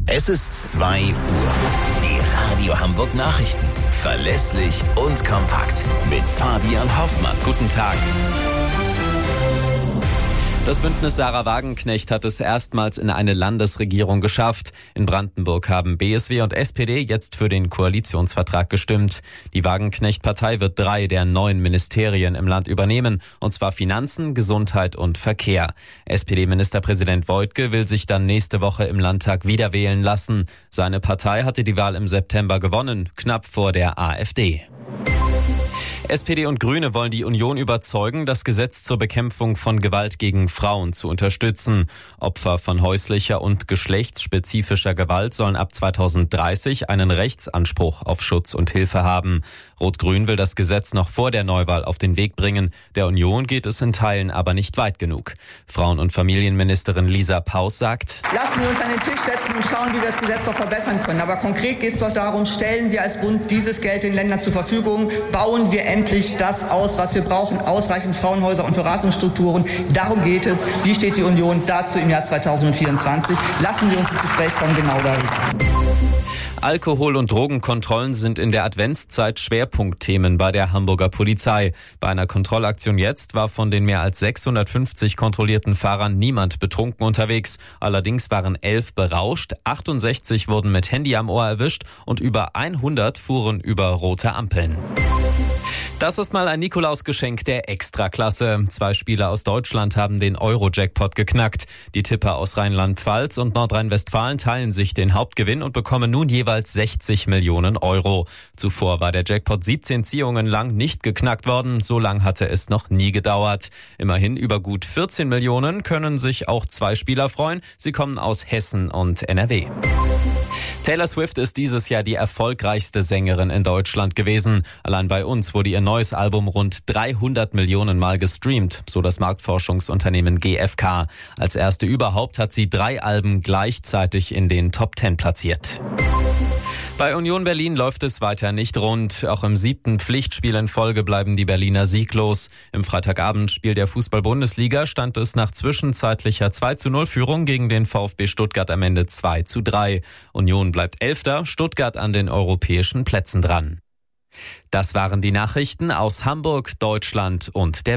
Es ist 2 Uhr. Die Radio Hamburg Nachrichten. Verlässlich und kompakt. Mit Fabian Hoffmann. Guten Tag. Das Bündnis Sarah Wagenknecht hat es erstmals in eine Landesregierung geschafft. In Brandenburg haben BSW und SPD jetzt für den Koalitionsvertrag gestimmt. Die Wagenknecht-Partei wird 3 der 9 Ministerien im Land übernehmen, und zwar Finanzen, Gesundheit und Verkehr. SPD-Ministerpräsident Woidke will sich dann nächste Woche im Landtag wieder wählen lassen. Seine Partei hatte die Wahl im September gewonnen, knapp vor der AfD. SPD und Grüne wollen die Union überzeugen, das Gesetz zur Bekämpfung von Gewalt gegen Frauen zu unterstützen. Opfer von häuslicher und geschlechtsspezifischer Gewalt sollen ab 2030 einen Rechtsanspruch auf Schutz und Hilfe haben. Rot-Grün will das Gesetz noch vor der Neuwahl auf den Weg bringen. Der Union geht es in Teilen aber nicht weit genug. Frauen- und Familienministerin Lisa Paus sagt: Lassen wir uns an den Tisch setzen und schauen, wie wir das Gesetz noch verbessern können. Aber konkret geht es doch darum, stellen wir als Bund dieses Geld den Ländern zur Verfügung, bauen wir endlich das aus, was wir brauchen, ausreichend Frauenhäuser und Beratungsstrukturen. Darum geht es. Wie steht die Union dazu im Jahr 2024? Lassen wir uns ins Gespräch kommen, genau darüber. Alkohol- und Drogenkontrollen sind in der Adventszeit Schwerpunktthemen bei der Hamburger Polizei. Bei einer Kontrollaktion jetzt war von den mehr als 650 kontrollierten Fahrern niemand betrunken unterwegs. Allerdings waren 11 berauscht, 68 wurden mit Handy am Ohr erwischt und über 100 fuhren über rote Ampeln. Das ist mal ein Nikolausgeschenk der Extraklasse. 2 Spieler aus Deutschland haben den Euro-Jackpot geknackt. Die Tipper aus Rheinland-Pfalz und Nordrhein-Westfalen teilen sich den Hauptgewinn und bekommen nun jeweils 60 Millionen Euro. Zuvor war der Jackpot 17 Ziehungen lang nicht geknackt worden. So lang hatte es noch nie gedauert. Immerhin über gut 14 Millionen können sich auch 2 Spieler freuen. Sie kommen aus Hessen und NRW. Taylor Swift ist dieses Jahr die erfolgreichste Sängerin in Deutschland gewesen. Allein bei uns wurde ihr neues Album rund 300 Millionen Mal gestreamt, so das Marktforschungsunternehmen GfK. Als erste überhaupt hat sie 3 Alben gleichzeitig in den Top 10 platziert. Bei Union Berlin läuft es weiter nicht rund. Auch im 7. Pflichtspiel in Folge bleiben die Berliner sieglos. Im Freitagabendspiel der Fußball-Bundesliga stand es nach zwischenzeitlicher 2:0-Führung gegen den VfB Stuttgart am Ende 2:3. Union bleibt 11., Stuttgart an den europäischen Plätzen dran. Das waren die Nachrichten aus Hamburg, Deutschland und der